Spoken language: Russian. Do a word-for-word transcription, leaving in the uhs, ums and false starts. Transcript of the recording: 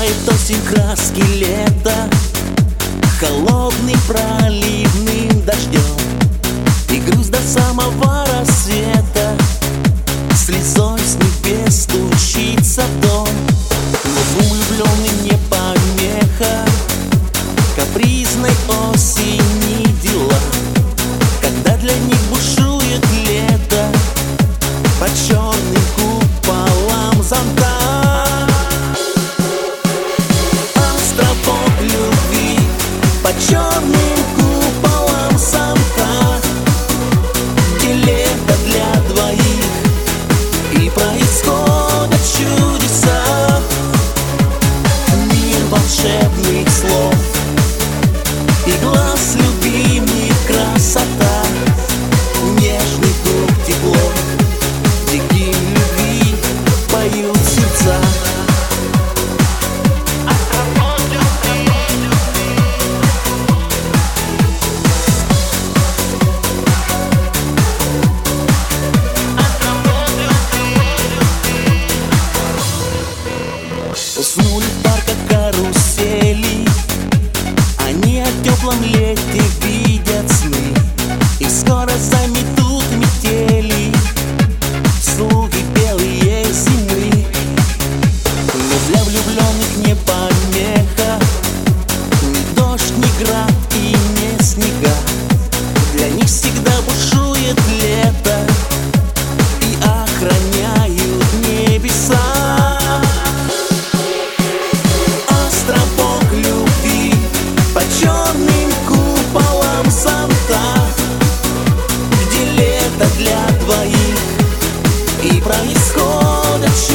Смывает осень краски лета холодным проливным дождем, и грусть до самого рассвета слезой с небес стучится в дом. Но двум влюбленным не помеха капризной осени дела, когда для них бушует лето под черным куполом зонта. Островок любви под черным куполом зонта, где лето для двоих и происходят чудеса. Мир волшебных слов и глаз любимых красота, нежный дух тепло, дикие любви поют сердца. Уснули в парках карусели, они о теплом лете видят сны, и скоро заметут метели слуги белые зимы. Но для влюбленных не помеха ни дождь, ни град и не снега, для них всегда бушует лето и охраняют небеса. Островок любви под черным куполом зонта, где лето для двоих и происходят